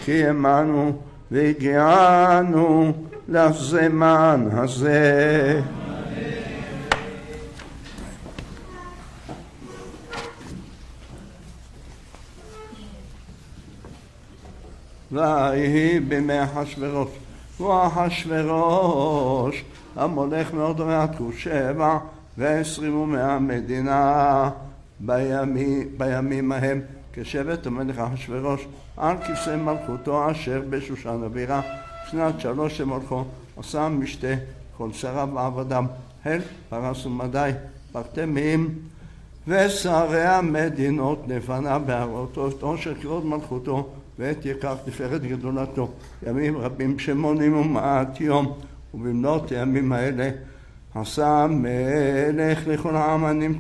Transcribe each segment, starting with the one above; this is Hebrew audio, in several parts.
שהחיימנו והגיענו לזמן הזה. ויהי בימי אחשוורוש, ואחשוורוש המולך מארדו ועד 27 מהמדינה בימים ההם, כשבט המלך אחשוורוש על כיסא מלכותו אשר בשושן הבירה, שנת 3 למלכו, עשה משתה כל שריו ועבדם, הל פרס ומדי פרטמים ושרי המדינות לפניו בהראותו את עושר כבוד מלכותו ואת יקר תפארת גדולתו, ימים רבים שמונים ומעט יום. ובמלאת הימים האלה עשה מלך לכל העם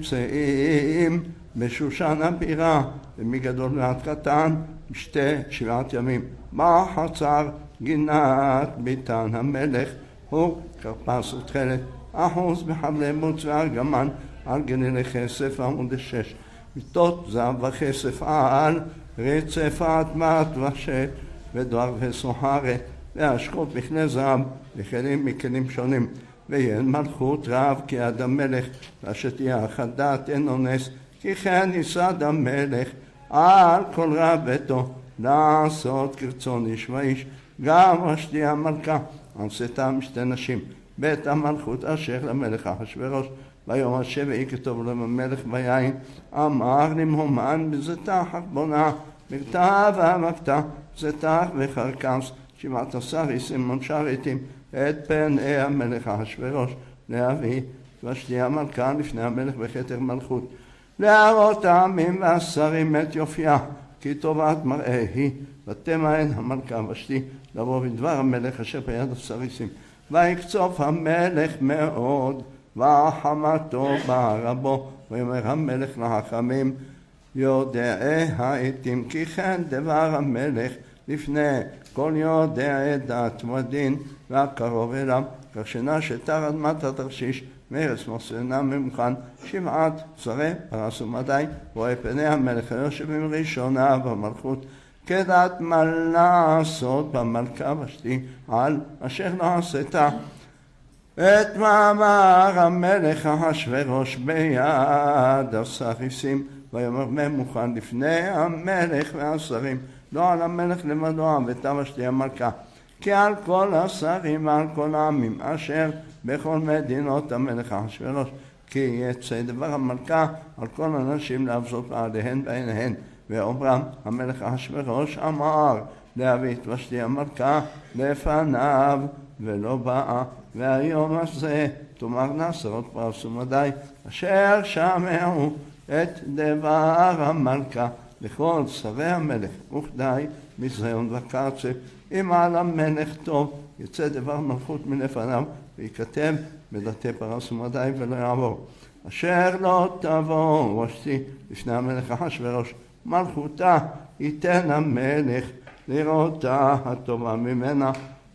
הנמצאים בשושן הבירה, ומגדול ועד קטן משתה 7 ימים. בחצר גינת ביתן המלך הוא כרפס ותכלת, אחוז בחבלי מוץ וארגמן על גלילי כסף עמוד 6, מיטות זהב וכסף על רצף אדמת ושת ודואר וסוחרת והשקות בכלי זהב וכלים מכלים שונים. ויהיה מלכות רב כי עד המלך, ואשתיה אחדת אין אונס, כי כן ייסד המלך על כל רב ביתו לעשות כרצון איש ואיש. גם ושתי המלכה עשתה משתי נשים בית המלכות אשר למלך אחשוורוש. ביום השביעי כתוב לו המלך ביין, אמר למהומן בזיתך חרבונה בכתב המקטע זיתך וחרקמס 17 סימון שרתים את פני המלך אחשוורוש להביא ושתי המלכה לפני המלך בכתר מלכות, להראות העמים והשרים את יופייה, כי טובת מראה היא. ותמהן המלכה ושתי לבוא בדבר המלך אשר ביד הסריסים, ויקצוף המלך מאוד וחמתו ברבו. ויאמר המלך לחכמים יודעי העתים, כי כן דבר המלך לפני כל יודעי דת ודין והקרוב אליו, כך שנשתה אדמת התרשיש מארץ מוסנה ממוכן 7 שרי פרס ומדי. רואה פני המלך היושבים ראשונה במלכות, כדעת מה לעשות במלכה ושתי על אשר לא עשתה את מאמר המלך אחשוורוש ביד הסריסים. ויאמר ממוכן לפני המלך והשרים, לא על המלך לבדו הבאתה ושתי המלכה, כי על כל השרים ועל כל העמים אשר בכל מדינות המלך אחשוורוש, כי יצא דבר המלכה על כל הנשים להבזות בעליהן בעיניהן. ואומרם המלך אחשוורוש אמר להביא את ושתי המלכה לפניו ולא באה. והיום הזה תאמרנה שרות פרס ומדי אשר שמעו את דבר המלכה לכל שרי המלך, וכדי מזיון וקרצף אם על המלך טוב יצא דבר מלכות מלפניו, וייכתב בדתי פרס ומדי ולא יעבור. אשר לא תבוא ושתי לפני המלך אחשוורוש מלכותה ייתן המלך לראותה הטובה ממנה,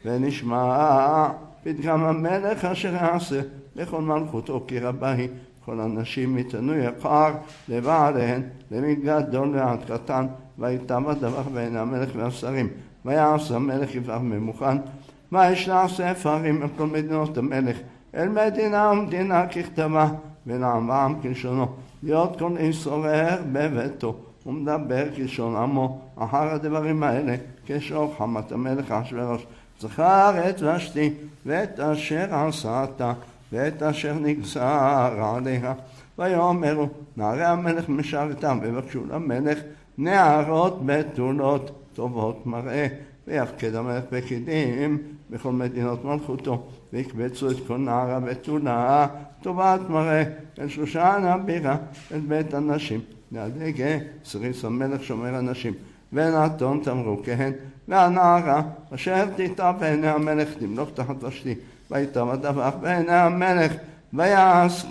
ונשמע פתגם המלך אשר יעשה לכל מלכותו כי רבה היא. כל הנשים יתנו יקר לבעליהן למגדול ועד קטן, ויטב הדבר בין המלך והשרים. ויעש המלך יבחר ממוכן, וישלח ספרים אל כל מדינות המלך, אל מדינה ומדינה ככתבה, ולעם ועם כלשונו, להיות כל איש שורר בביתו ומדבר כלשון עמו. אחר הדברים האלה כשור חמת המלך אחשוורוש זכר את ושתי ואת אשר עשתה ואת אשר נגזר עליה. ויאמרו נערי המלך משרתם, ובקשו למלך נערות בתולות טובות מראה, ויפקד המלך פקידים בכל מדינות מלכותו, ויקבצו את כל נערה בתולה טובת מראה אל שושן הבירה אל בית הנשים, להדגה סריס המלך שומר הנשים, ונתון תמרוקהן. והנערה אשר תיטב בעיני המלך תמלוך תחת ושתי, ויטב הדבר בעיני המלך ויעש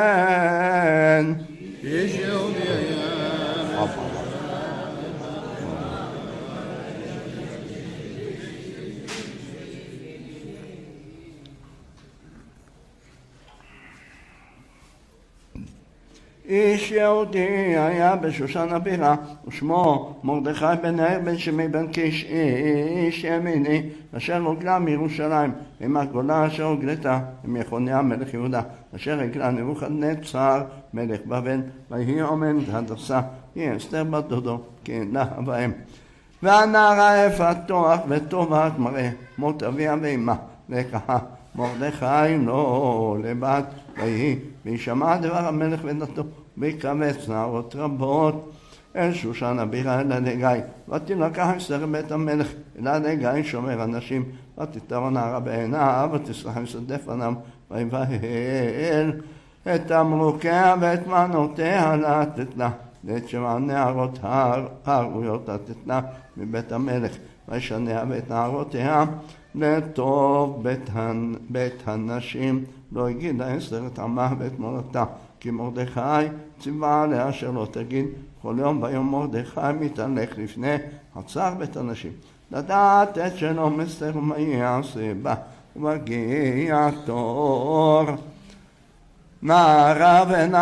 כן. איש יהודי היה בשושן הבירה, ושמו מרדכי בן נהר בן שמי בן קיש, איש ימיני, אשר הוגלה מירושלים, עם הגולה אשר הוגלתה, עם יחוניה מלך יהודה, אשר הגלה נבוכדנצר מלך בבל, ויהי אומנת הדסה, היא אסתר בת דודו, כי אין לה בהם. והנערה יפתוח וטובת מראה, מות אביה ואמה, לקחה מרדכי לא לבת, וישמע דבר המלך ודתו, ויקבץ נערות רבות אל שושן הבירה אל הגיא, ותלקח אסתר בית המלך אל הגיא שומר אנשים, ותתר נערה בעיניו, ותסלח שדה פניו, ויבהל את תמרוקיה ואת מנותיה לתת לה, ואת שבע נערות הראויות לתת לה מבית המלך, וישניה ואת נערותיה לטוב בית הנשים. לא הגידה אסתר את עמה ואת מולדתה, כי מרדכי ציווה עליה אשר לא תגיד, כל יום ביום מרדכי מתהלך לפני חצר בית הנשים, לדעת את שלום אסתר ומה יעשה בה. ומגיע תור נערה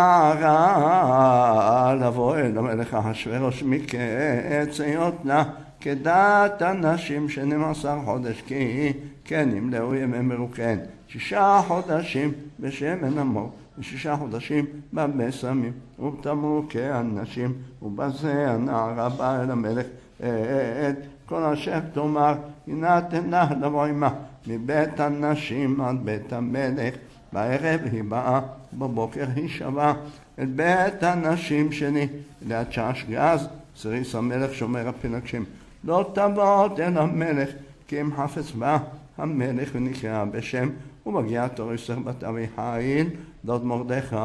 ונערה לבוא אל המלך אחשוורוש מקץ היות לה כדעת הנשים 12 חודש, כי כן ימלאו ימי מרוקן 6 חודשים בשמן המור, ו6 חודשים בבשמים ובתמרוקי הנשים. ובזה הנערה באה אל המלך את כל אשר תאמר, הנה תן לה לבוא עמה מבית הנשים עד בית המלך. בערב היא באה, בבוקר היא שווה את בית הנשים שני ליד שעש גז, סריס המלך שומר הפלגשים. לא תבוא אל המלך, כי אם חפץ בה המלך ונקרא בשם. ומגיע תור אסתר בת אביחיל דוד מרדכי,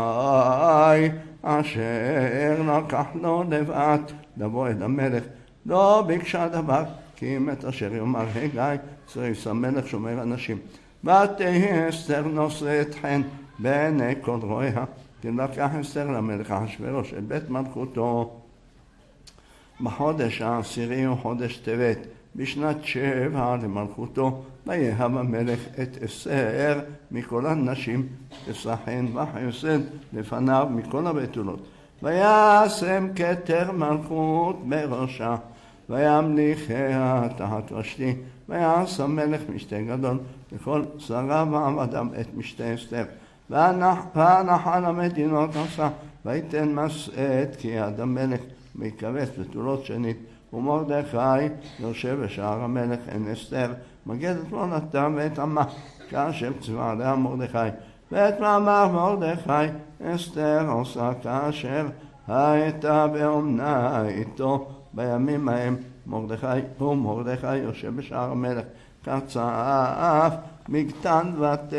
אשר לקח לו לבט לבוא אל המלך. לא ביקשה דבר, כי אם את אשר יאמר הגיא, סריס המלך שומר אנשים. ותהי אסתר נושאת חן בעיני כל רואיה, תלקח אסתר למלך אחשוורוש אל בית מלכותו. בחודש העשירי וחודש טבת, בשנת 7 למלכותו, ויהב המלך את אסתר מכל הנשים, תשחן וחסד לפניו מכל הבתולות. וישם כתר מלכות בראשה, וימליכיה תחת ראשתי. ויעש המלך משתה גדול לכל שריו ועבדיו את משתה אסתר. והנחל המדינות עשה, ויתן מסעת כי יד המלך, ויקבץ בתולות שנית. ומרדכי יושב בשער המלך אין אסתר, מגד את מולדתה ואת עמה, כאשר ציווה עליה מרדכי. ואת מאמר מרדכי אסתר עושה כאשר הייתה באומנה איתו בימים ההם. מרדכי יושב בשער המלך, כצעף מגתן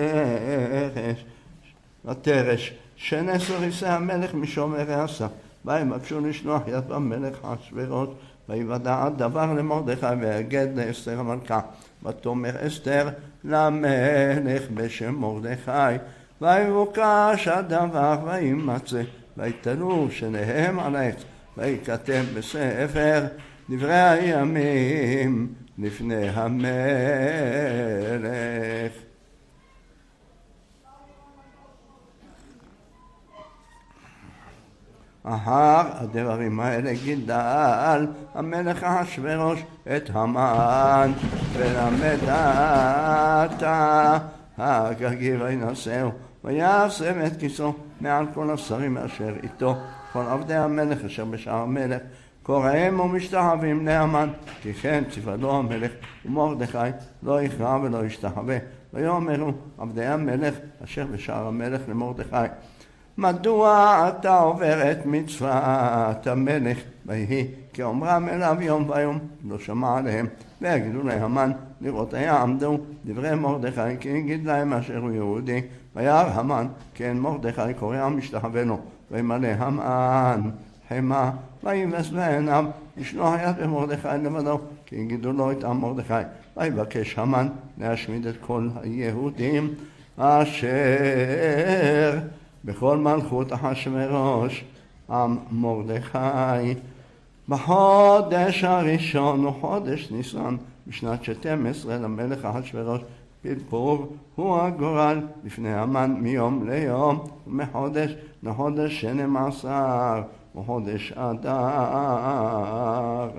ותרש, שני סוריסי המלך משומרי עשה. ויבקשו לשלוח יד במלך אחשוורוש, ויוודע דבר למרדכי, ויגד לאסתר המלכה. ותאמר אסתר למלך בשם מרדכי, ויבוקש הדבר וימצא, ויתלו שניהם על העץ, וייכתב בספר דברי הימים לפני המלך. אחר הדברים האלה גידל המלך אחשוורוש את המן ולמדתה הגגי וינשאו, וישם את כיסו מעל כל השרים אשר איתו, כל עבדי המלך אשר בשער המלך, קוראיהם ומשתחווים להמן, כי כן ציווה לו המלך. ומרדכי לא יכרע ולא ישתחווה. ויאמרו עבדי המלך אשר בשער המלך למרדכי, מדוע אתה עובר את מצוות המלך? ויהי כי אומרם אליו יום ויום, לא שמע עליהם. ויגידו להמן לראות יעמדו דברי מרדכי, כי יגיד להם אשר הוא יהודי. וירא המן כן מרדכי קורא משתחווה לו, וימלא המן חמה, ויבס בעיניו לשלוח יד במרדכי לבדו, כי יגידו לו את עם מרדכי. ויבקש המן להשמיד את כל היהודים אשר בכל מלכות אחשוורוש עם מרדכי. בחודש הראשון וחודש ניסן בשנת 12 למלך אחשוורוש פרפור הוא הגורל לפני המן מיום ליום ומחודש לחודש 12 וחודש אדר.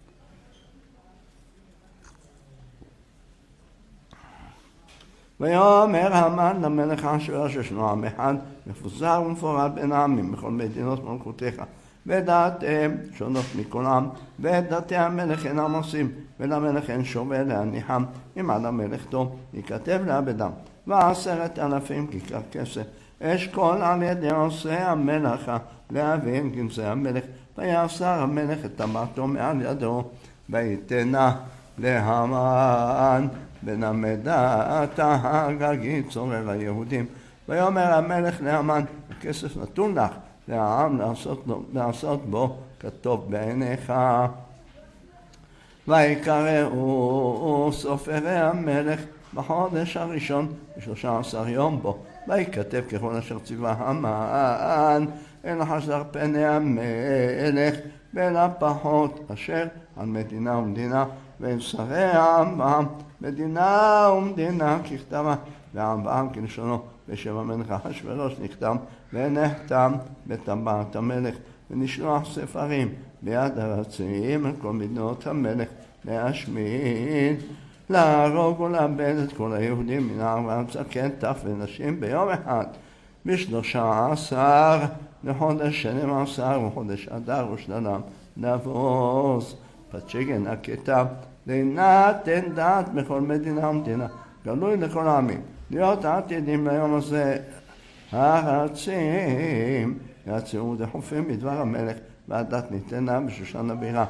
ויאמר המן למלך אחשוורוש ישנו עם אחד מפוזר ומפורד בין העמים בכל מדינות מלכותיך ודעתיהם שונות מכולם ואת דעתי המלך אינם עושים ולמלך אין שווה להניחם אם על המלך טוב ייכתב לאבדם 10,000 כיכר כסף אשכול על ידי עושה המלאכה להבין גנזי המלך ויעשר המלך את טבעתו מעל ידו ויתנה להמן בן המדעת הגגית צורר היהודים ויאמר המלך להמן הכסף נתון לך לעם לעשות בו כטוב בעיניך ויקראו סופרי המלך בחודש הראשון ב13 יום בו וייכתב ככל אשר ציווה המן אל חסר פני המלך ולפחות אשר על מדינה ומדינה ואל שרי העם בעם מדינה ומדינה ככתבה והעם בעם כלשונו בשם המלך אחשוורוש נכתב ונחתם בטבעת המלך ונשלוח ספרים ביד הרצים על כל מדינות המלך להשמיד להרוג ולאבד את כל היהודים מנער ועד זקן טף ונשים ביום אחד ב13 לחודש 12 וחודש אדר ושלם נבוז פצ'גן הכתב להינתן דעת בכל מדינה ומדינה גלוי לכל העמים להיות עתידים ליום הזה הרצים יצאו דחופים בדבר המלך והדת ניתנה בשושן הבירה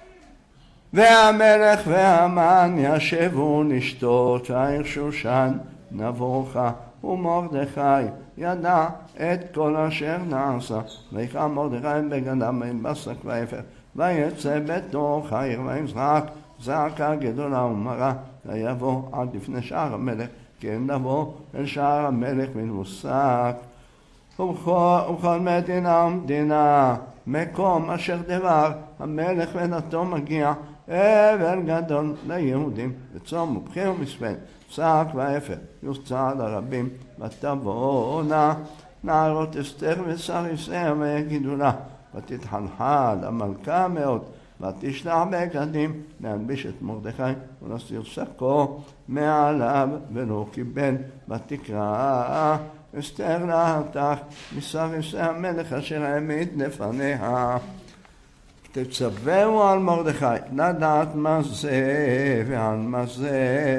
והמלך והמן ישבו לשתות העיר שושן נבוכה ומרדכי ידע את כל אשר נעשה ויקרא מרדכי בגדם וילבש ואפר ויצא בתוך העיר ויזרק זעקה גדולה ומרה ויבוא עד לפני שער המלך כן לבוא אל שער המלך מלבוסק ובכל מדינה ומדינה מקום אשר דבר המלך ונתו מגיע אבל גדול ליהודים וצום ובכי ומספן שק ואפר יוצא לרבים ותבואנה נערות אסתר וסריסיה ויגידו לה ותתחלחל המלכה מאוד ותשלח בגדים להלביש את מרדכי ולהסיר שקו מעליו ולא קיבל ותקרא אסתר להתך מסריסי המלך אשר העמיד לפניה תצווהו על מרדכי לדעת מה זה ועל מה זה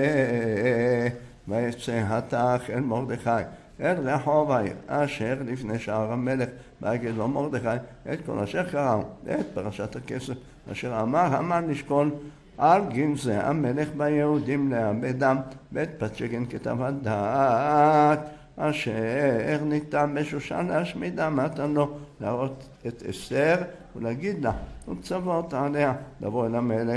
ויצא התך אל מרדכי אל רחוב העיר אשר לפני שער המלך ויגיד לו מרדכי את כל אשר קראו את פרשת הכסף אשר אמר המן לשקול על גנזי המלך ביהודים לאבדם ואת פצ'גן כתב הדעת אשר ניתן בשושן להשמידם נתן לו להראות את אסתר ולהגיד לה וצוות עליה לבוא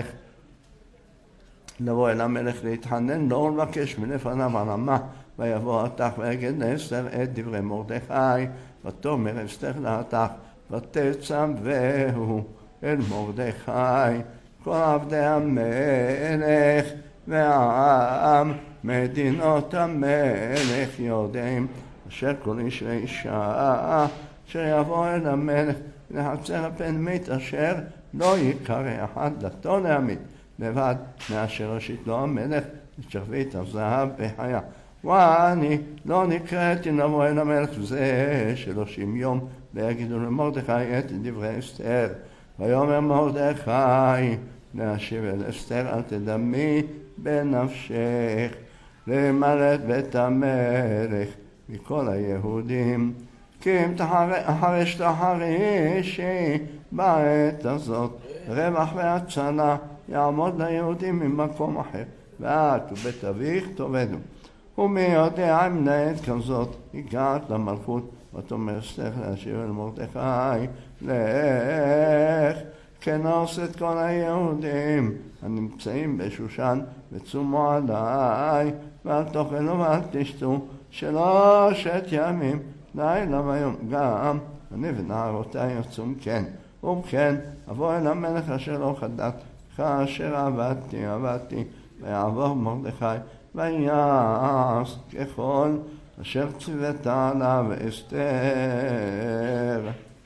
אל המלך להתחנן לא ולבקש מלפניו עלמה ויבוא התך ויגיד לאסתר את דברי מרדכי ותאמר אסתר להתך ותצווהו אל מרדכי כל עבדי המלך והעם מדינות המלך יודעים אשר כל איש ואישה אשר יבוא אל המלך לחצר הפנימית אשר לא יקרא אחד דתו להעמיד לבד מאשר הושיט לו המלך את שרביט הזהב בחיה ואני לא נקראתי לבוא אל המלך זה 30 יום ויגידו למרדכי את דברי אסתר ויאמר מרדכי להשיב אל אסתר אל תדמי בנפשך למלא את בית המלך מכל היהודים כי אם תחרש תחרישי בעת הזאת רווח והצלה יעמוד ליהודים ממקום אחר ואת ובית אביך תאבדו ומי יודע אם נעת כזאת הגעת למלכות ותאמר אסתר להשיב אל מרדכי לך כנוס את כל היהודים הנמצאים בשושן וצומו עליי ואל תאכלו ואל תשתו 3 ימים לילה ויום גם אני ונערותי יצום כן ובכן אבוא אל המלך אשר לא חדת כאשר עבדתי ויעבור מרדכי ויעש ככל אשר ציוותה עליו אסתר.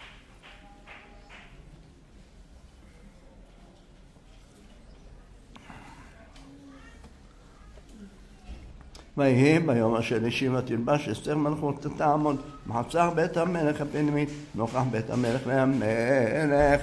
ויהי ביום השלישי ותלבש אסתר מלכות תעמוד בחצר בית המלך הפנימית נוכח בית המלך, והמלך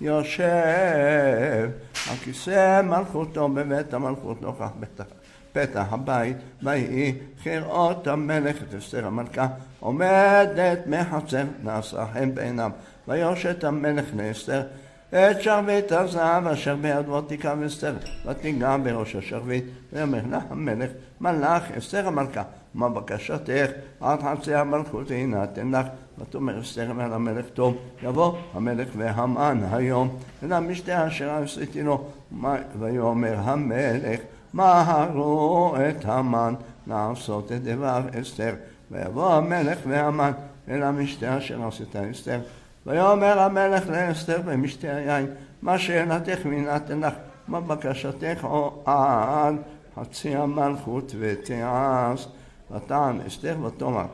יושב על כיסא מלכותו בבית המלכות נוכח פתח הבית. ויהי כראות המלך את אסתר המלכה עומדת מחצר, נעשה חן בעיניו. ויושט המלך לאסתר את שרביט הזהב אשר בידו תיקח אסתר, ותיגע בראש השרביט. ויאמר לה המלך, מלך אסתר המלכה, מה בקשתך? עד חצי המלכות יינתן לך. ותאמר אסתר אל המלך, טוב יבוא המלך והמן היום אל המשתה אשר עשיתי לו. ויאמר המלך, מהרו את המן לעשות את דבר אסתר. ויבוא המלך והמן אל המשתה אשר עשית אסתר. ויאמר המלך לאסתר במשתה היין, מה שאלתך ויינתן לך, מה בקשתך? עד חצי המלכות ותעש. ותען אסתר ותאמר,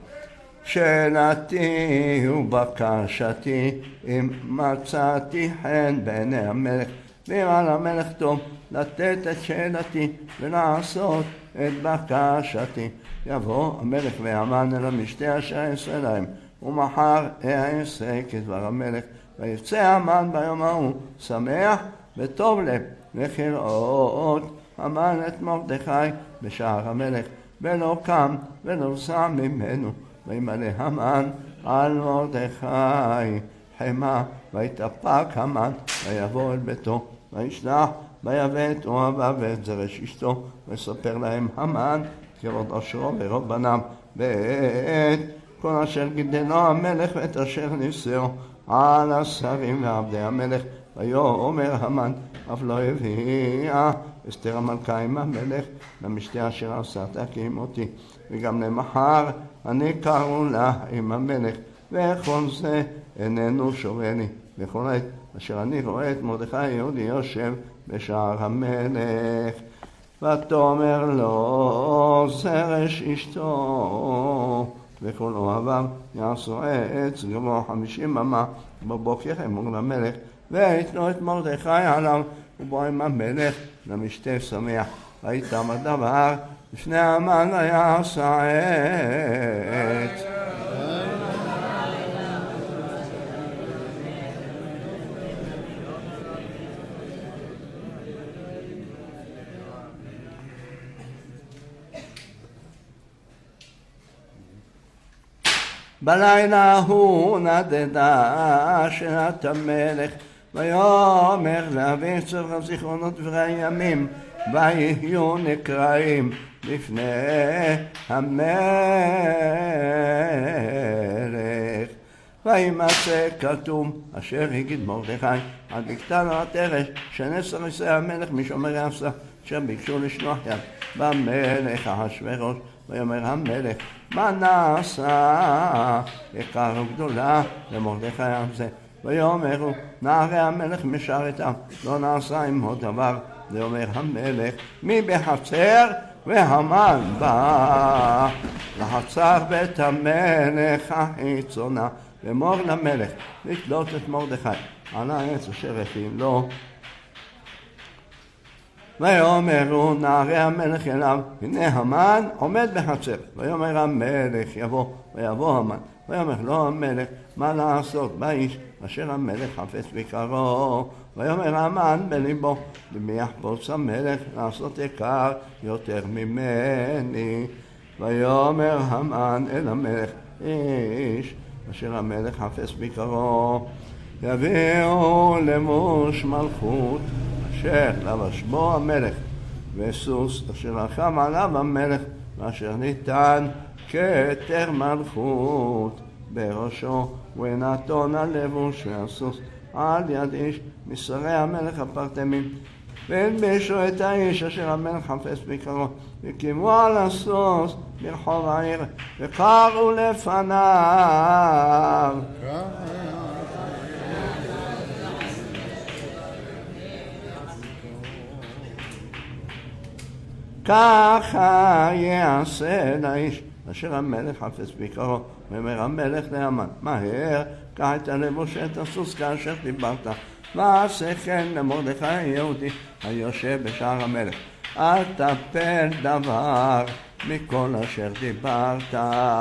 שאלתי ובקשתי אם מצאתי חן בעיני המלך, ואם על המלך טוב לתת את שאלתי ולעשות את בקשתי. יבוא המלך והמן אל המשתה אשר אעשה להם, ומחר אעשה כדבר המלך. ויצא המן ביום ההוא שמח וטוב לב, וכראות המן את מרדכי בשער המלך, ולא קם ולא שם ממנו. וימלא המן על מרדכי חמה, ויתאפק המן ויבוא אל ביתו, וישלח ויבא את אוהביו ואת זרש אשתו, ויספר להם המן כראות עשרו ורוב בניו, ואת כל אשר גידלו המלך ואת אשר נישאו על השרים ועבדי המלך. ויאמר המן, אף לא הביאה אסתר המלכה עם המלך למשתה אשר עשת כימותי, וגם למחר אני קראו לה עם המלך, וכל זה איננו שווה לי. וכל עת אשר אני רואה את מרדכי היהודי יושב בשער המלך. ותאמר לו זרש אשתו וכל אוהביו, יעשו עץ גבוה 50 אמה בבוקר אמור למלך, ויתנו את מרדכי עליו, ובוא עם המלך למשתה שמח. ויתם הדבר לפני המן ויעשה עץ. בלילה הוא נדדה שאלת המלך, ויאמר להביא צורך הזיכרונות דברי הימים, ויהיו נקראים לפני המלך. וימצא כתוב אשר הגיד מרדכי עד יקטן על התרש שנס אריסי המלך משומרי הסף, אשר ביקשו לשלוח יד במלך אחשוורוש. ויאמר המלך, מה נעשה יקר וגדולה למרדכי על זה? ויאמרו, נערי המלך משרתיו, לא נעשה עמו דבר. ויאמר המלך, מי בחצר? והמן בא לחצר בית המלך החיצונה, לאמור למלך לתלות את מרדכי על העץ אשר הכין לו. ויאמרו נערי המלך אליו, הנה המן עומד בחצר. ויאמר המלך, ויבוא המן. ויאמר לו המלך, מה לעשות באיש אשר המלך חפץ ביקרו? ויאמר המן בליבו, למי יחפוץ המלך לעשות יקר יותר ממני? ויאמר המן אל המלך, איש אשר המלך חפץ ביקרו יביאו למוש מלכות אשר לבש בו המלך, וסוס אשר רחם עליו המלך, ואשר ניתן כתר מלכות בראשו, ונתון הלבוש והסוס על יד איש משרי המלך הפרטמים. והלבישו את האיש אשר המלך חפץ ביקרו, וקימו על הסוס ברחוב העיר, וקראו לפניו. ככה יעשה לאיש אשר המלך חפץ ביקרו. ואומר המלך להמן, מהר, קח את הלבוש את הסוס כאשר דיברת, ועשה כן למרדכי היהודי היושב בשער המלך. אל תפל דבר מכל אשר דיברת.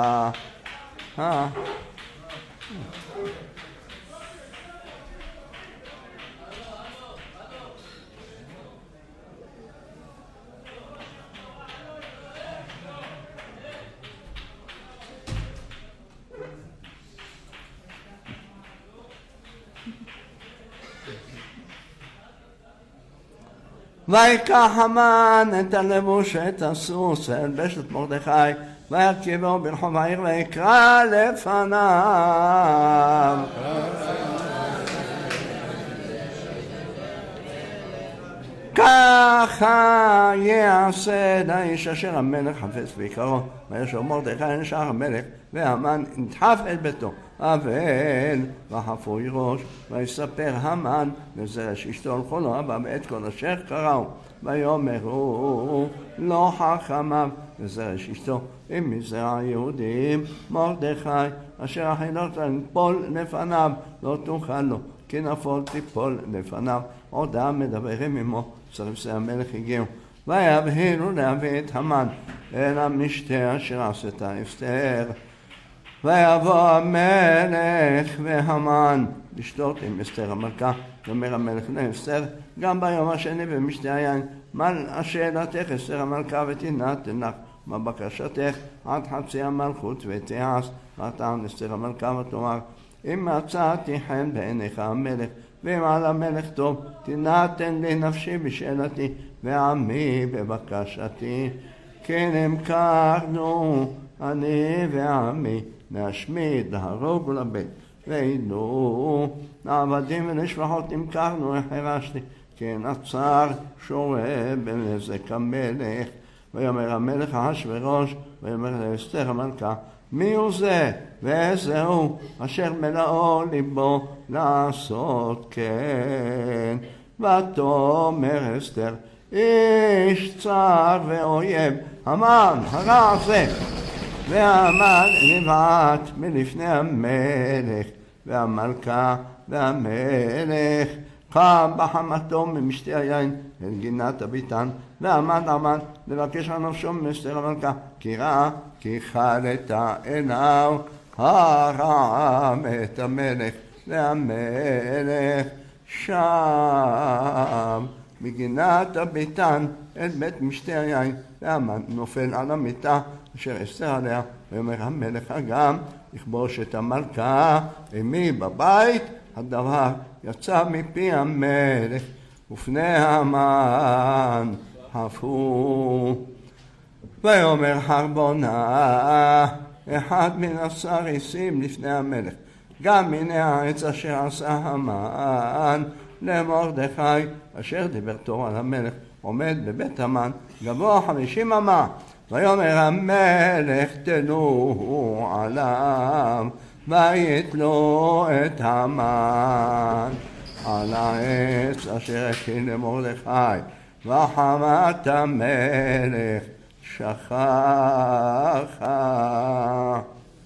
ויקח המן את הלבוש את הסוס, ילבש את מרדכי, וירכיבו ברחוב העיר ויקרא לפניו. ככה יעשה לאיש אשר המלך חפץ ביקרו. וישוב מרדכי אל שער המלך, והמן נדחף את ביתו, אבל וחפוי ראש. ויספר המן לזרש אשתו על כל הבא ואת כל אשר קראו. ויאמרו לא חכמיו לזרש אשתו אם מזרע היהודים מרדכי אשר החילת ליפול לפניו לא תוכל לו, כי נפול תיפול לפניו. עודם מדברים עמו. סרבסי המלך הגיעו ויבהילו להביא את המן אל המשתה אשר עשתה אסתר. ויבוא המלך והמן לשתות עם אסתר המלכה. ואומר המלך לאסתר, גם ביום השני במשתה היין, מה שאלתך אסתר המלכה ותינתן לך, מה בקשתך עד חצי המלכות ותיעש. ותען אסתר המלכה ותאמר, אם מצאתי חן בעיניך המלך ואם על המלך טוב, תינתן לי נפשי בשאלתי ועמי בבקשתי. כן המכרנו אני ועמי להשמיד, להרוג ולבט, ואילו לעבדים ולשפחות נמכרנו החרשתי, כן עצר שורה בנזק המלך. ויאמר המלך אחשוורוש, ויאמר לאסתר המלכה, מי הוא זה וזהו אשר מלאו ליבו לעשות כן? ותאמר אסתר, איש צר ואויב המן הרע הזה. והמן נבעט מלפני המלך, והמלכה והמלך קם בחמתו ממשתה היין אל גינת הביתן, ועמד המן לבקש על נפשו מאסתר המלכה, כי ראה כי חלתה עיניו הרע את המלך. והמלך שם מגינת הביתן אל בית משתה היין, והמן נופל על המיטה אשר אסתר עליה. ואומר המלך גם לכבוש את המלכה, אמי בבית. הדבר יצא מפי המלך ופני המן הפו. ויאמר חרבונה אחד מן הסריסים לפני המלך, גם מן העץ אשר עשה המן למרדכי אשר דיבר תורה על המלך, עומד בבית המן גבוה 50 אמה. ויאמר המלך תנו עליו, ויתלו את המן על העץ אשר הכין למרדכי, וחמת המלך שככה.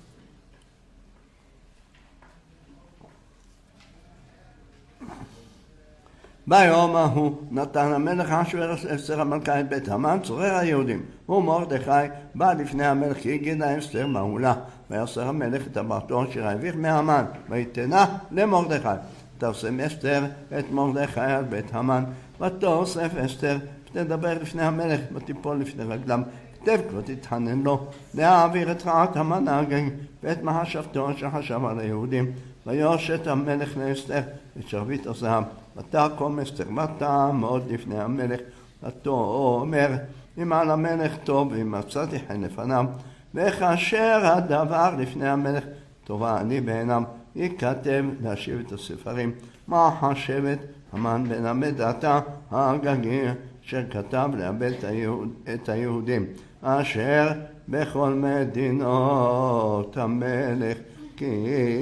ביום ההוא נתן המלך אחשוורוש לאסתר המלכה את בית המן צורר היהודים, ומרדכי בא לפני המלך כי הגידה אסתר מעולה. ויסר המלך את טבעתו אשר העביר מהמן ויתנה למרדכי. תרסם אסתר את מרדכי על בית המן, ותאסף אסתר ותדבר לפני המלך ותיפול לפני רגליו, תבכה ותתחנן לו להעביר את רעת המן האגג ואת מחשבתו אשר חשב על היהודים. ויושט המלך לאסתר את שרביט הזהב, ותקום אסתר ותעמוד לפני המלך ותאמר, אם על המלך טוב ואם מצאתי חן לפניו, וכאשר הדבר לפני המלך טובה אני בעיניו, ייכתב להשיב את הספרים. מה חשבת המן בן המדעתה האגגי אשר כתב לאבד את היהודים אשר בכל מדינות המלך, כי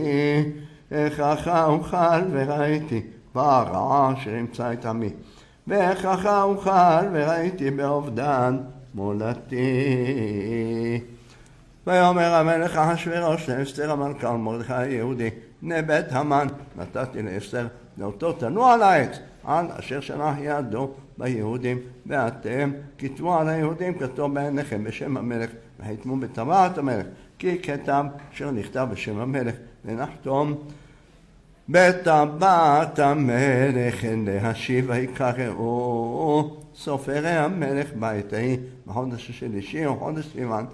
איככה אוכל וראיתי ברעה אשר ימצא את עמי, ואיככה אוכל וראיתי באובדן מולדתי. ויאמר המלך אחשוורוש לאסתר המלכה ולמרדכי היהודי, בני בית המן נתתי לאסתר לאותו תנוע על העץ על אשר שלח ידו ביהודים, ואתם כתבו על היהודים כתוב בעיניכם בשם המלך, והתמו בטבעת המלך, כי כתב אשר נכתב בשם המלך, ונחתום בטבעת המלך להשיב. ויקראו סופרי המלך בעת ההיא בחודש השלישי וחודש סיוון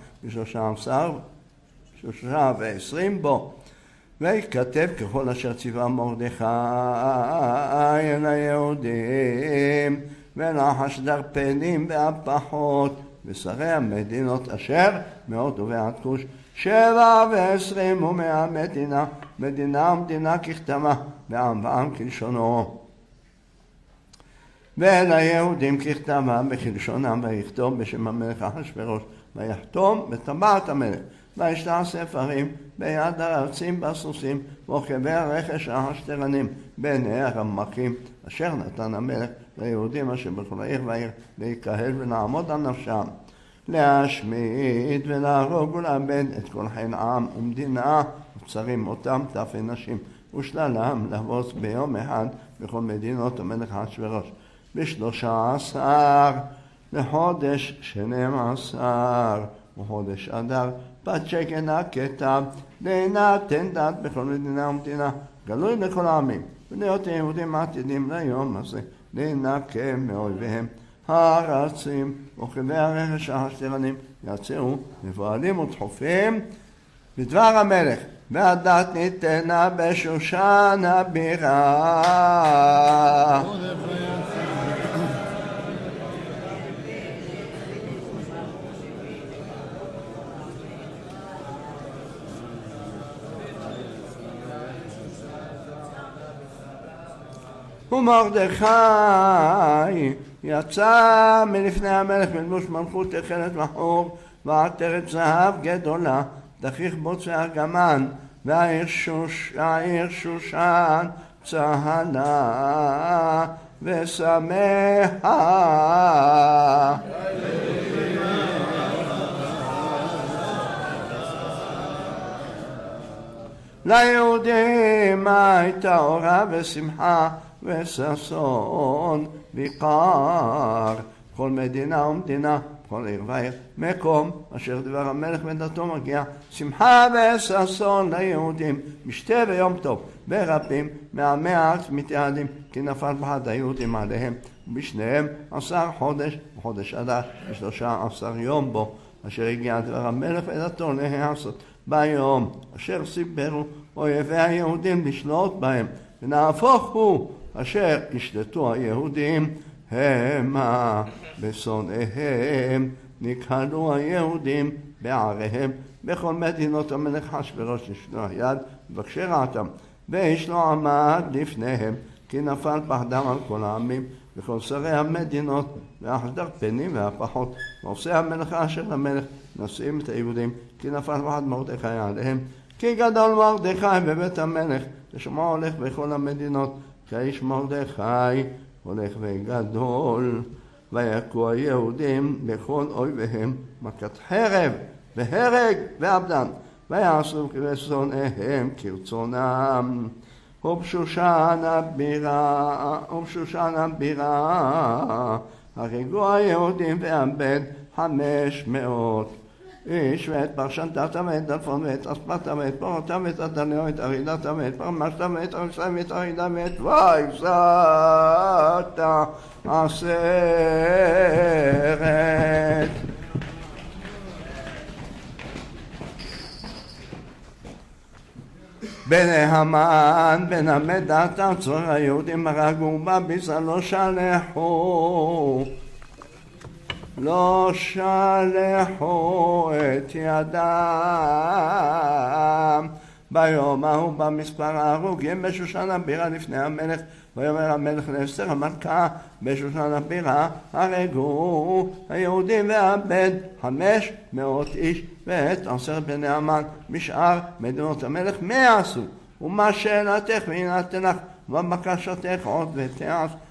ב13 בו, ויכתב ככל אשר ציווה מרדכי אל היהודים ולחש דרפנים והפחות ושרי המדינות אשר מהודו ועד כוש 27 ומאה מדינה, מדינה ומדינה ככתבה ועם ועם כלשונו, ואל היהודים ככתבה בכלשונם, ויכתוב בשם המלך אחשוורוש, ויחתום בטבעת המלך, וישלח ספרים ביד הרצים בסוסים ורוכבי הרכש השטרנים בעיני הרמקים אשר נתן המלך ליהודים אשר בכל העיר והעיר להיקהל ולעמוד על נפשם, להשמיד ולהרוג ולאבד את כל חיל עם ומדינה וצרים אותם טפי נשים ושללם לבוס ביום אחד בכל מדינות המלך אחשוורוש ב13 לחודש 12 וחודש אדר בת שקן הכתב להינתן דת בכל מדינה ומדינה גלוי לכל העמים, ולהיות יהודים עתידים ליום הזה להינקם מאויביהם הרצים ורוכבי הרכש השטרנים יצאו מבוהלים ודחופים בדבר המלך, והדת ניתנה בשושן הבירה. ומרדכי יצא מלפני המלך בלבוש מלכות תכלת מחור ועטרת זהב גדולה, דכיך בוץ וארגמן, והעיר שושן צהלה ושמחה. ליהודים הייתה אורה ושמחה וששון ויקר בכל מדינה ומדינה, בכל עיר ועיר, מקום אשר דבר המלך ודתו מגיע, שמחה וששון ליהודים, משתה ויום טוב, ברבים מעמי הארץ מתייעדים, כי נפל בחד היהודים עליהם, ובשניהם 10 חודש, בחודש אדר, ב13 יום בו, אשר הגיע דבר המלך ודתו להיעשות, ביום אשר סיברו אויבי היהודים לשלוט בהם, ונהפוך הוא אשר ישלטו היהודים המה בשונאיהם, נקהלו היהודים בעריהם בכל מדינות המלך אחשוורוש לשלוח יד מבקשי רעתם, ואיש לא עמד לפניהם, כי נפל פחדם על כל העמים וכל שרי המדינות והדרפנים והפחות, ועושי המלך אשר למלך נושאים את היהודים, כי נפל פחד מרדכי עליהם, כי גדול מרדכי בבית המלך, ושמו הולך בכל המדינות, כאיש מרדכי הולך וגדול. ויכו היהודים בכל אויביהם מכת חרב והרג ואבדן, ויעשו כשונאיהם כרצונם. ובשושן הבירה הרגו היהודים ואבד 500 איש, ואת פרשנתתם ואת דלפון ואת אספתם ואת פורתם ואת אדניו ואת ארידתם ואת פרמשתם ואת ארשם ואת ארידם ואת ויסת עשרת. בני המן בן עמדת הצור היהודים הרגו בביזה, לא שלחו את ידם. ביום ההוא במספר ההרוגים בשושן הבירה לפני המלך, ויאמר המלך לאסתר המלכה בשושן הבירה, הרגו היהודים ואבד 500 איש, ואת 10 בני המן משאר מדינות המלך 100 עשו. ומה שאלתך ויינתן לך, ובקשתך עוד ותעש,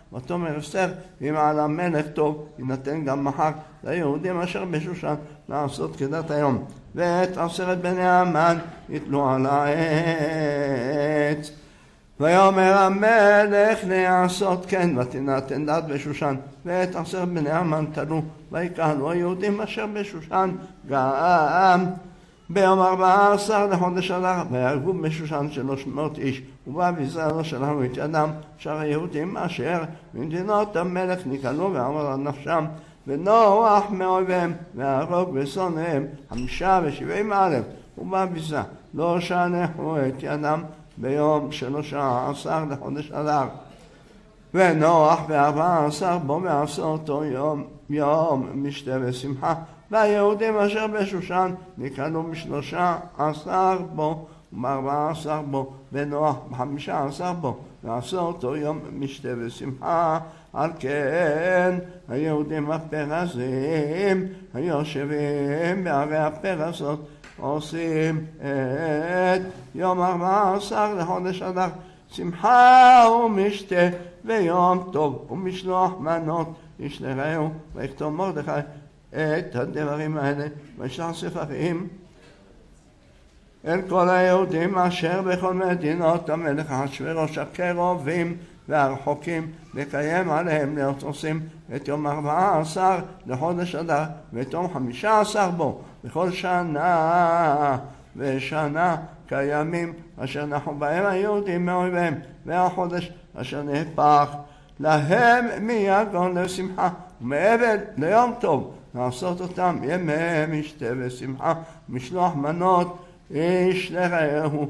ותאמר אסתר, אם על המלך טוב, יינתן גם מחר ליהודים אשר בשושן לעשות כדת היום. ואת 10 בני המן יתלו על העץ. ויאמר המלך לעשות כן, ותינתן דת בשושן, ואת 10 בני המן תלו, ויקהלו היהודים אשר בשושן גם. ביום 14 לחודש אדר, ויהרגו בשושן 300 איש, ובא בישראל לא שלחו את ידם, שאר היהודים אשר במדינות המלך נקהלו ואמר על נפשם, ונוח מאויביהם, והרוג ושונאיהם 75,000, ובא בישראל לא שלחו את ידם ביום 13 לחודש אדר. ונוח ב14 בו ועשה אותו יום משתה ושמחה, והיהודים אשר בשושן נקהלו ב13 בו וב14 בו, ונוח ב15 בו ועשה אותו יום משתה ושמחה. על כן היהודים הפרזים היושבים בערי הפרזות עושים את יום 14 לחודש אדר שמחה ומשתה ויום טוב ומשלוח מנות איש לרעהו. ויכתוב מרדכי את הדברים האלה וישלח ספרים אל כל היהודים אשר בכל מדינות המלך אחשוורוש הקרובים והרחוקים, לקיים עליהם להיות עושים את יום 14 לחודש אדר ואת יום 15 בו בכל שנה ושנה כימים אשר נחו בהם היהודים מאויביהם, והחודש אשר נהפך להם מיגון לשמחה ומעבד ליום טוב, לעשות אותם ימי משתה ושמחה, משלוח מנות איש לרעהו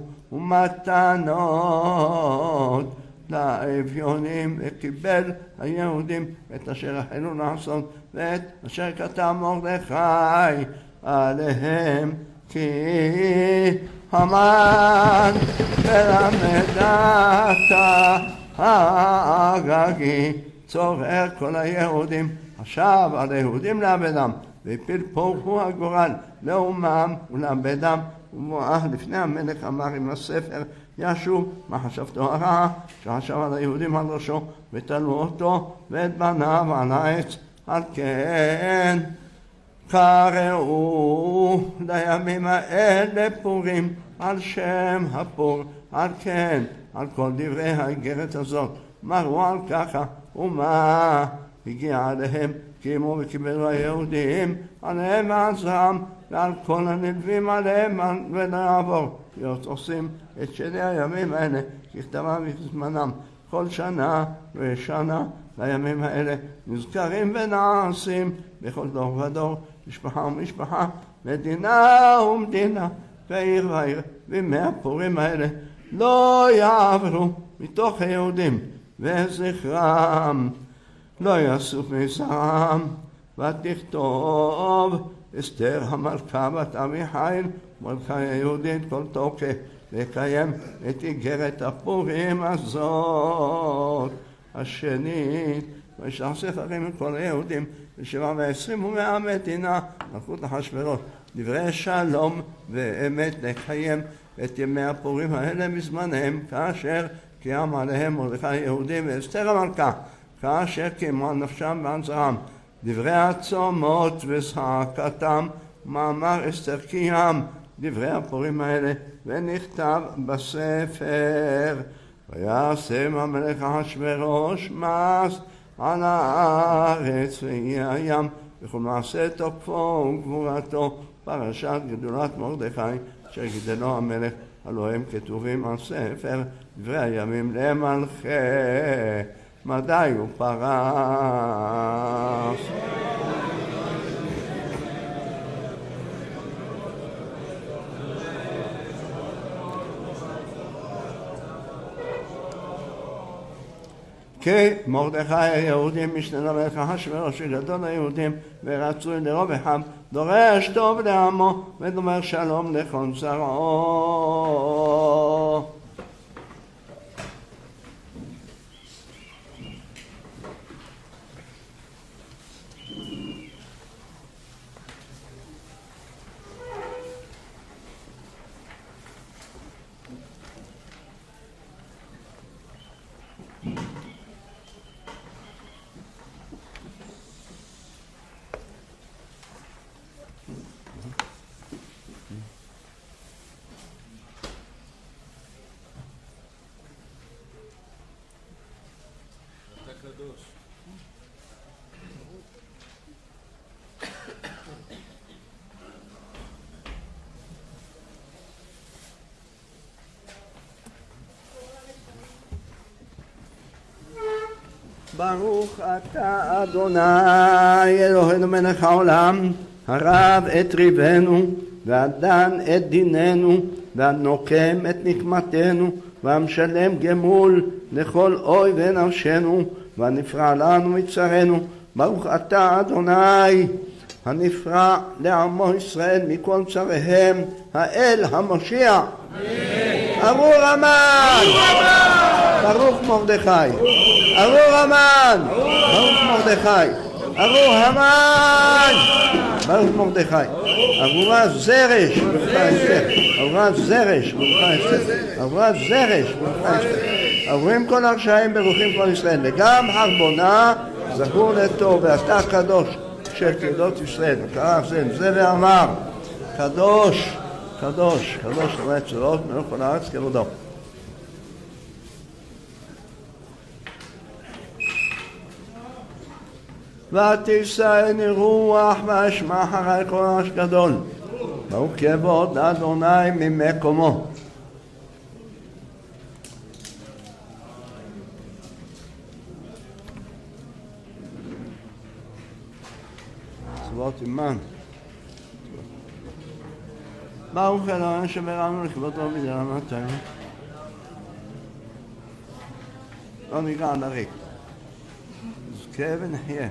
ומתנות לאביונים. וקיבל היהודים את אשר החלו לעשות ואת אשר כתב מרדכי עליהם, כי המן ולמדת האגגי צורר כל היהודים, עכשיו על היהודים לאבדם, והפיל פורחו הגורל לאומם ולאבדם. ומואח לפני המלך אמר עם הספר ישוב מה חשבתו הרע שחשב על היהודים על ראשו, ותלו אותו ואת בניו על העץ. על כן קראו לימים האלה פורים על שם הפור. על כן על כל דברי האיגרת הזאת מרו על ככה, ומה הגיע עליהם קיימו וקיבלו היהודים עליהם ועל זרם ועל כל הנלווים עליהם ולעבור להיות עושים את שני הימים האלה ככתבם בזמנם כל שנה ושנה. לימים האלה נזכרים ונעשים בכל דור ודור, משפחה ומשפחה, מדינה ומדינה, ועיר ועיר. וימי הפורים האלה לא יעברו מתוך היהודים, וזכרם לא יסוף מזרם. ותכתוב אסתר המלכה בת אביחיל מלכה היהודית כל תוקף, לקיים את איגרת הפורים הזאת השנית. וישלח ספרים לכל היהודים ב27 ומהמדינה מלכות אחשוורוש דברי שלום ואמת, לקיים את ימי הפורים האלה בזמנם, כאשר קיים עליהם מרדכי היהודי ואסתר המלכה, כאשר קיימו על נפשם ועל זרעם דברי הצומות וזעקתם. מאמר אסתר קיים דברי הפורים האלה ונכתב בספר. וישם המלך אחשוורוש מס על הארץ ויהיה הים וכל מעשה תוקפו וגבורתו, פרשת גדולת מרדכי אשר גידלו המלך, הלוא הם כתובים על ספר דברי הימים למלכי מדי ופרס. כי מרדכי היהודים משנה למלך אחשוורוש גדול היהודים ורצוי לרוב אחד, דורש טוב לעמו ודומר שלום לכל זרעו. ברוך אתה אדוני אלוהינו מלך העולם, הרב את ריבנו והדן את דיננו והנוקם את נקמתנו והמשלם גמול לכל אויבי נפשנו והנפרע לנו מצרנו. ברוך אתה אדוני הנפרע לעמו ישראל מכל צריהם, האל המושיע. ארור המן, ברוך מרדכי, ארור המן, ברוך מרדכי, ארור המן, ברוך מרדכי, ארורה זרש, ברוכה אסתר, ארורה זרש, ברוכה אסתר, ארורה זרש, ברוכה אסתר. ארורים כל הרשעים ברוכים כל ישראל, וגם חרבונה זכור לטוב, ואתה קדוש של קהילות ישראל, וקרא זה ואמר קדוש, קדוש, קדוש אדוני צבאות מלך כל הארץ כבודו. ותישאני רוח ואשמע אחרי כל רעש גדול, ברוך כבוד אדוני ממקומו. צבאות עמן, ברוך אלוהינו שברנו לכבודו בגללתנו. לא ניגע על הריק, נזכה ונחיה.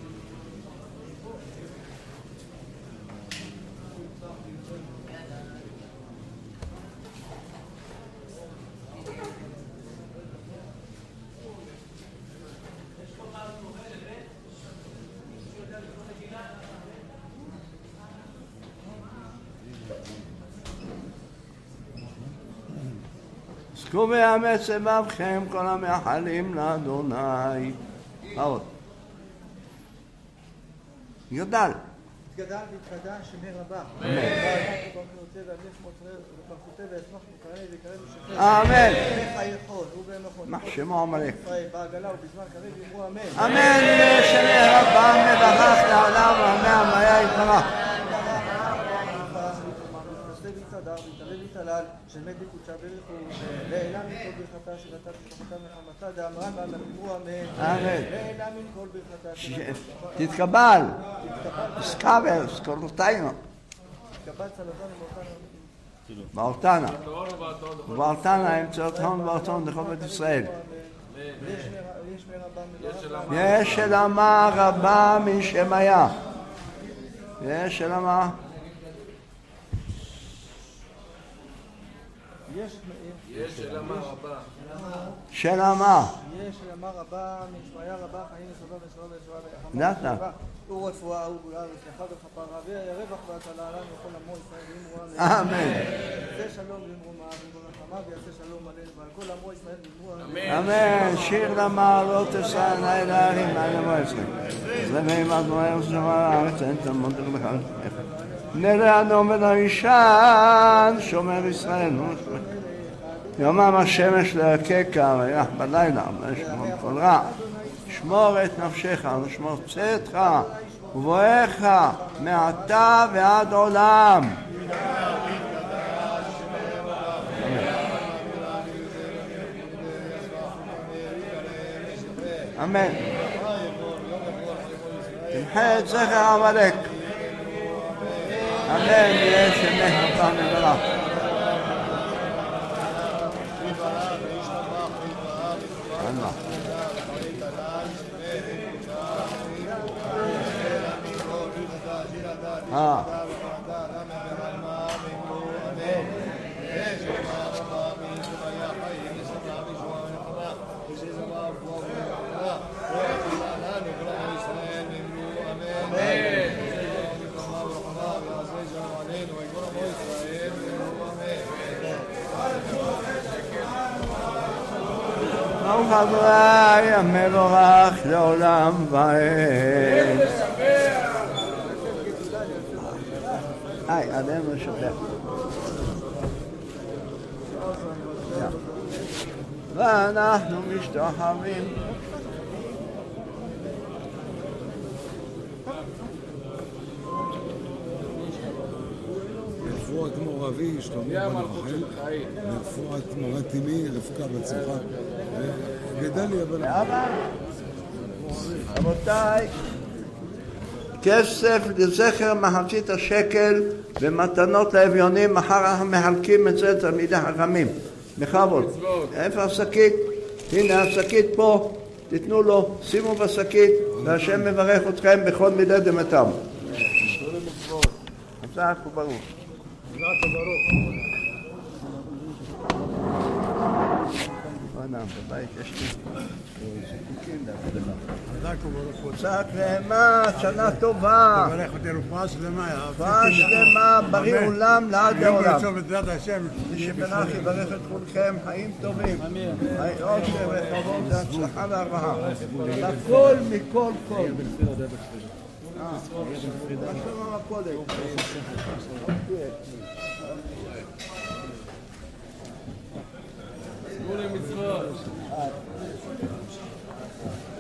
זכו ויאמץ לבבכם כל המייחלים לאדוני. עוד גדל גדל והתקדש שמי רבה. אמן. אמן. מחשמו עמלק. בעגלה ובזמן קריב יאמרו אמן. אמן. שמי רבה מברך לעולם ועמי המיה יתברך. שמד בקודשה ברכו, לעילה מכל ברכתה שנתת משפחתה מחמתה דאמרה לה אמרו אמן. אמן. לעילה מכל ברכתה תתקבל. סקבל, סקורותיינו. תתקבל צלתנו מאותנו. באותנה. ובאותנה אמצעות הון ואותון לכל בית ישראל. יש אלמה רבה משמיה. יש אלמה. יש שלמה רבה. שלמה. יש שלמה רבה, משמיה רבה, חיים וסבבה וסבבה וסבבה. וסבבה. הוא רפואה, הוא גאולה, ושלחה וכפרה, והרווח והצלה לנו וכל עמו ישראל ואמרו אמן. אמן. יעשה שלום ואמרו מעם ואמרו נחמה, ויעשה שלום עלינו ועל כל עמו ישראל ואמרו אמן. אמן. שיר למעלות אשא עיני להרים מעל עמו ישראל. זה מימד מוער ששמע לארץ אין תלמוד לך. נראה אדום ולא ישן, שומר ישראל. יומם השמש להקקה ויח בלילה, לשמור כל רע. שמור את נפשך ושמור צאתך ובואך מעתה ועד עולם. אמן. תמחה את זכר עמלק. אמן. יהיה שמך רבה מברך. ברוך אדוני המבורך לעולם ועד. עלינו לשבח. ואנחנו משתחווים. רפואת מור אבי, שלמה בן רחל, רפואת מורת אמי, רבקה בת שמחה, וגדליה בן רבותיי, כסף לזכר מחצית השקל ומתנות לאביונים, מחר אנחנו מחלקים את זה תלמידי חכמים. בכבוד. איפה השקית? הנה השקית פה, תיתנו לו, שימו בשקית, והשם מברך אתכם בכל מידי דמתם. חזק וברוך. בבית יש לי זיקוקים להצלחה. חזק ואמץ, שנה טובה. תברך אותי רפואה שלמה. רפואה שלמה, בריא עולם לעד העולם. יום ראשון בעזרת השם. מי שברך יברך את כולכם, חיים טובים. עושר וכבוד והצלחה והרווחה. לכל מכל כל. מה שלום הקודם? מצוות.